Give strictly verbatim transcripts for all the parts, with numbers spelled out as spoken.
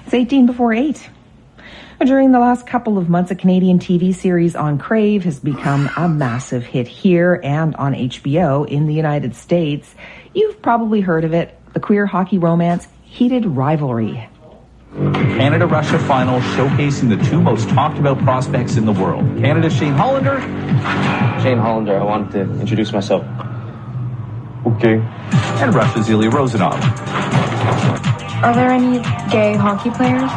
It's eighteen before eight. During the last couple of months, a Canadian T V series on Crave has become a massive hit here and on H B O in the United States. You've probably heard of it, the queer hockey romance Heated Rivalry. Canada-Russia final showcasing the two most talked about prospects in the world. Canada's Shane Hollander. Shane Hollander, I wanted to introduce myself. Okay. And Russia's Ilya Rozanov. Are there any gay hockey players?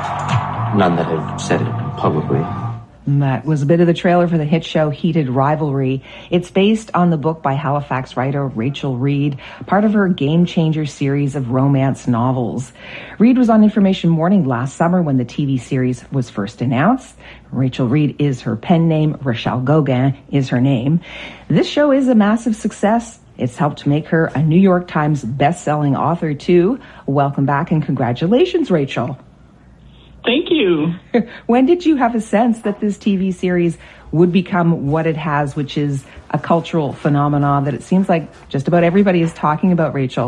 None that have said it publicly. That was a bit of the trailer for the hit show Heated Rivalry. It's based on the book by Halifax writer Rachel Reed, part of her Game Changer series of romance novels. Reed was on Information Morning last summer when the T V series was first announced. Rachel Reed is her pen name. Rochelle Gauguin is her name. This show is a massive success. It's helped make her a New York Times best-selling author, too. Welcome back and congratulations, Rachel. Thank you. When did you have a sense that this T V series would become what it has, which is a cultural phenomenon that it seems like just about everybody is talking about, Rachel?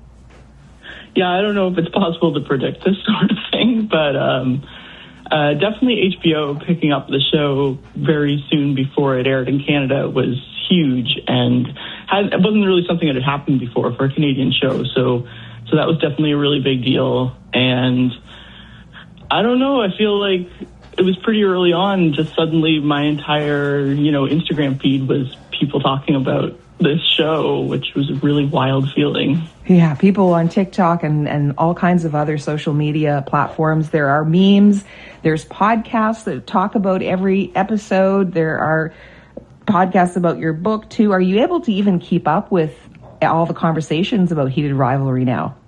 Yeah, I don't know if it's possible to predict this sort of thing, but um, uh, definitely H B O picking up the show very soon before it aired in Canada was huge, and had, it wasn't really something that had happened before for a Canadian show, so so that was definitely a really big deal. And I don't know, I feel like it was pretty early on, just suddenly my entire, you know, Instagram feed was people talking about this show, which was a really wild feeling. Yeah, people on TikTok and, and all kinds of other social media platforms. There are memes, there's podcasts that talk about every episode, there are podcasts about your book too. Are you able to even keep up with all the conversations about Heated Rivalry now?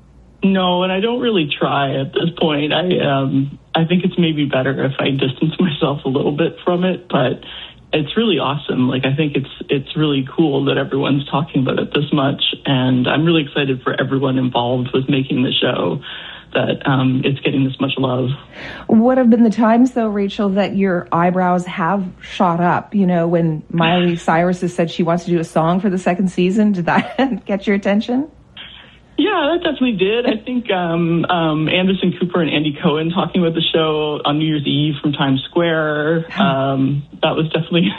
No, and I don't really try at this point. I um, I think it's maybe better if I distance myself a little bit from it, but it's really awesome. Like, I think it's it's really cool that everyone's talking about it this much, and I'm really excited for everyone involved with making the show that um, it's getting this much love. What have been the times, though, Rachel, that your eyebrows have shot up? You know, when Miley Cyrus has said she wants to do a song for the second season, did that get your attention? Yeah, that definitely did. I think um, um, Anderson Cooper and Andy Cohen talking about the show on New Year's Eve from Times Square, um, that was definitely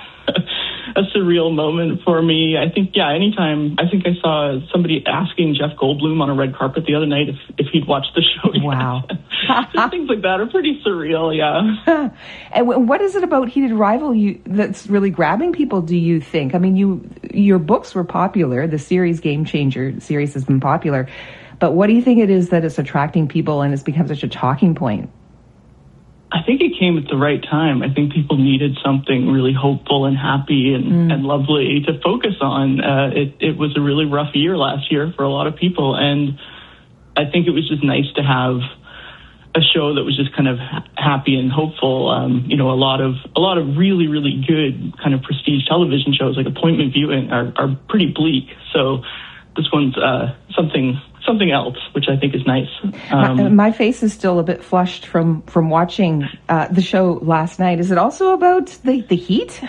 a surreal moment for me. I think, yeah, anytime, I think I saw somebody asking Jeff Goldblum on a red carpet the other night if, if he'd watched the show yet. Wow. Just things like that are pretty surreal, yeah. And what is it about Heated Rival you, that's really grabbing people, do you think? I mean, you your books were popular. The series Game Changer series has been popular. But what do you think it is that is attracting people and has become such a talking point? I think it came at the right time. I think people needed something really hopeful and happy and, mm. and lovely to focus on. Uh, it, it was a really rough year last year for a lot of people, and I think it was just nice to have a show that was just kind of ha- happy and hopeful. Um, you know, a lot of a lot of really, really good kind of prestige television shows like Appointment Viewing are, are pretty bleak. So this one's uh, something something else, which I think is nice. Um, my, my face is still a bit flushed from from watching uh, the show last night. Is it also about the, the heat?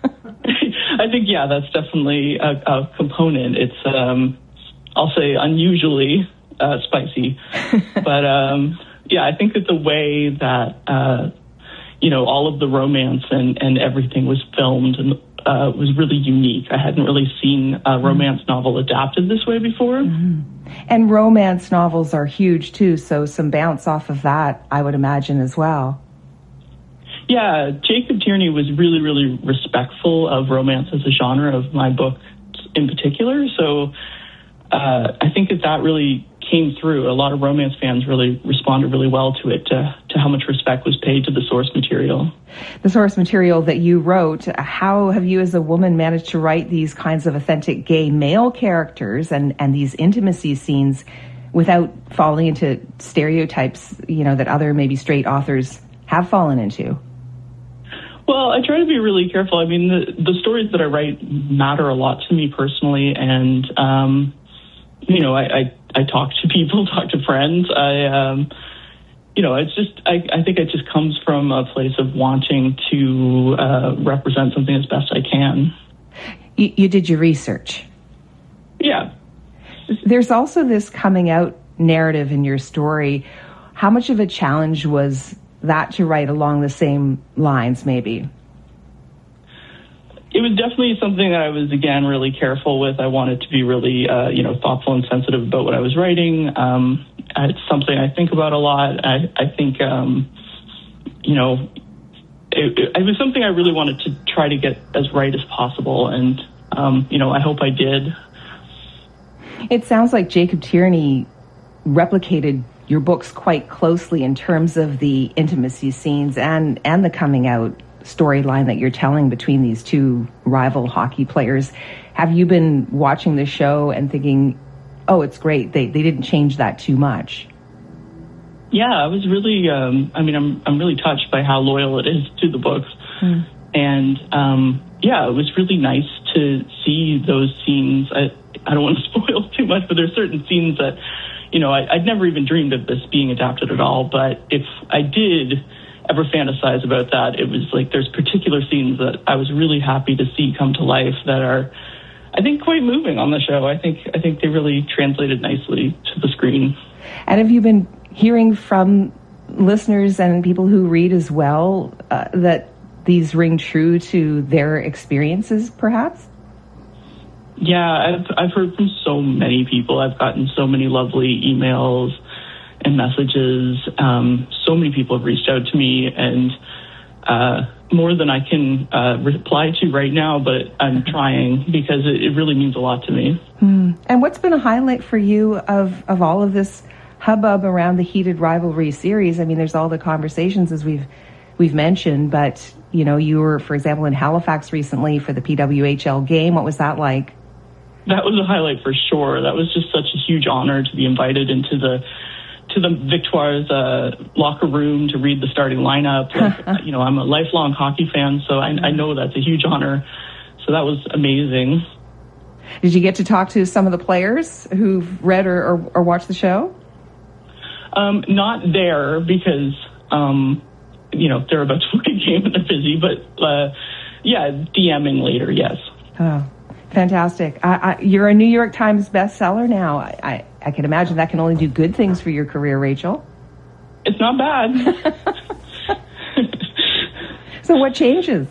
I think, yeah, that's definitely a, a component. It's, um, I'll say, unusually uh, spicy. But, um, yeah, I think that the way that, uh, you know, all of the romance and, and everything was filmed and uh, was really unique. I hadn't really seen a romance mm-hmm. novel adapted this way before. Mm-hmm. And romance novels are huge, too, so some bounce off of that, I would imagine, as well. Yeah, Jacob Tierney was really, really respectful of romance as a genre of my book in particular. So uh, I think that that really came through. A lot of romance fans really responded really well to it, to, to how much respect was paid to the source material. The source material that you wrote, how have you as a woman managed to write these kinds of authentic gay male characters and, and these intimacy scenes without falling into stereotypes, you know, that other maybe straight authors have fallen into? Well, I try to be really careful. I mean, the, the stories that I write matter a lot to me personally, and, um, you know, I, I, I talk to people, talk to friends. I, um, you know, it's just, I, I think it just comes from a place of wanting to uh, represent something as best I can. You, you did your research. Yeah. There's also this coming out narrative in your story. How much of a challenge was that to write along the same lines, maybe? It was definitely something that I was, again, really careful with. I wanted to be really, uh, you know, thoughtful and sensitive about what I was writing. Um, it's something I think about a lot. I, I think, um, you know, it, it, it was something I really wanted to try to get as right as possible. And, um, you know, I hope I did. It sounds like Jacob Tierney replicated your books quite closely in terms of the intimacy scenes and, and the coming out storyline that you're telling between these two rival hockey players. Have you been watching the show and thinking, oh, it's great, they they didn't change that too much? Yeah, I was really, um, I mean, I'm I'm really touched by how loyal it is to the books. Mm. And, um, yeah, it was really nice to see those scenes. I, I don't want to spoil too much, but there's certain scenes that, you know, I, I'd never even dreamed of this being adapted at all. But if I did ever fantasize about that, it was like there's particular scenes that I was really happy to see come to life that are, I think, quite moving on the show. I think I think they really translated nicely to the screen. And have you been hearing from listeners and people who read as well uh, that these ring true to their experiences, perhaps? Yeah, I've I've heard from so many people. I've gotten so many lovely emails and messages. Um, so many people have reached out to me, and uh, more than I can uh, reply to right now, but I'm trying because it, it really means a lot to me. Mm. And what's been a highlight for you of, of all of this hubbub around the Heated Rivalry series? I mean, there's all the conversations as we've we've mentioned, but you know, you were, for example, in Halifax recently for the P W H L game. What was that like? That was a highlight for sure. That was just such a huge honor to be invited into the to the Victoires uh, locker room to read the starting lineup. Like, you know, I'm a lifelong hockey fan, so I, I know that's a huge honor. So that was amazing. Did you get to talk to some of the players who've read or, or, or watched the show? Um, not there because, um, you know, they're about to play a game and they're busy. But, uh, yeah, DMing later, yes. Oh, fantastic. I, I, you're a New York Times bestseller now. I, I, I can imagine that can only do good things for your career, Rachel. It's not bad. So what changes?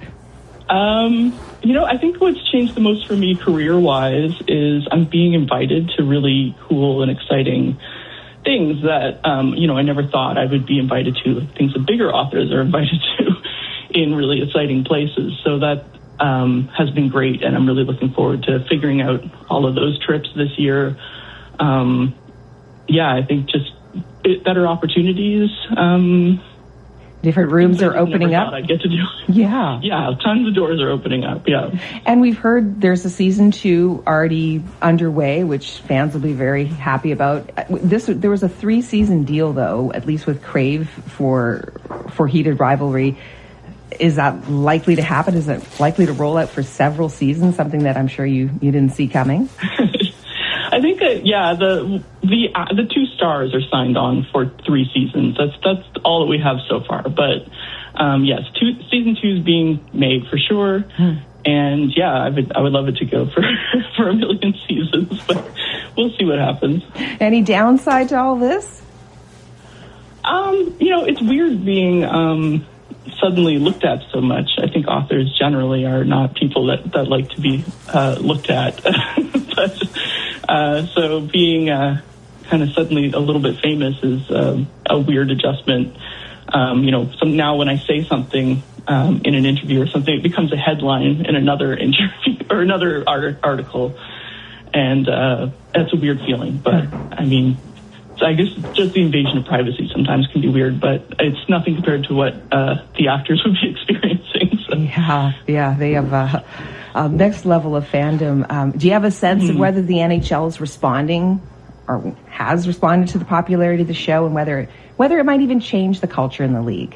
Um, you know, I think what's changed the most for me career-wise is I'm being invited to really cool and exciting things that, um, you know, I never thought I would be invited to, like things that bigger authors are invited to in really exciting places. So that um, has been great, and I'm really looking forward to figuring out all of those trips this year. Um, yeah, I think just better opportunities. Um, Different rooms are opening up. I get to do. Yeah. Yeah, tons of doors are opening up, yeah. And we've heard there's a season two already underway, which fans will be very happy about. This There was a three-season deal, though, at least with Crave for for Heated Rivalry. Is that likely to happen? Is it likely to roll out for several seasons, something that I'm sure you, you didn't see coming? I think that, yeah, the the uh, the two stars are signed on for three seasons. That's that's all that we have so far. But um, yes, two, season two is being made for sure. Hmm. And yeah, I would I would love it to go for for a million seasons. But we'll see what happens. Any downside to all this? Um, you know, it's weird being um, suddenly looked at so much. I think authors generally are not people that, that like to be uh, looked at. But uh, so being uh, kind of suddenly a little bit famous is um, a weird adjustment. Um, you know, so now when I say something um, in an interview or something, it becomes a headline in another interview or another art- article. And uh, that's a weird feeling. But I mean, I guess just the invasion of privacy sometimes can be weird, but it's nothing compared to what uh, the actors would be experiencing. So. Yeah, yeah, they have a, a next level of fandom. Um, do you have a sense mm-hmm. of whether the N H L is responding or has responded to the popularity of the show, and whether whether it might even change the culture in the league?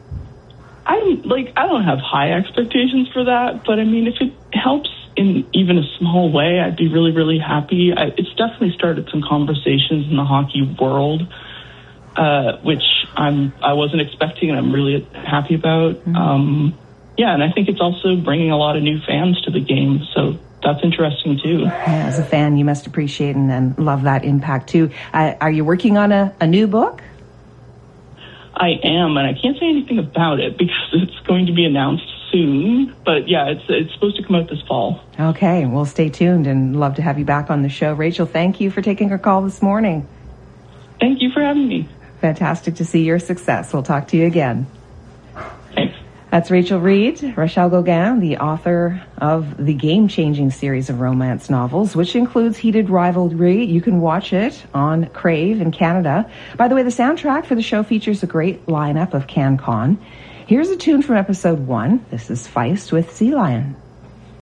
I like I don't have high expectations for that, but I mean, if it helps in even a small way, I'd be really, really happy. I, it's definitely started some conversations in the hockey world, uh, which I'm I wasn't expecting, and I'm really happy about. Mm-hmm. Um, yeah, and I think it's also bringing a lot of new fans to the game, so that's interesting too. Yeah, as a fan, you must appreciate and, and love that impact too. Uh, are you working on a, a new book? I am, and I can't say anything about it because it's going to be announced soon. But yeah, it's it's supposed to come out this fall. Okay, well, stay tuned and love to have you back on the show. Rachel, thank you for taking our call this morning. Thank you for having me. Fantastic to see your success. We'll talk to you again. Thanks. That's Rachel Reid, Rachel Gauguin, the author of the game-changing series of romance novels, which includes Heated Rivalry. You can watch it on Crave in Canada. By the way, the soundtrack for the show features a great lineup of CanCon. Here's a tune from episode one. This is Feist with Sea Lion.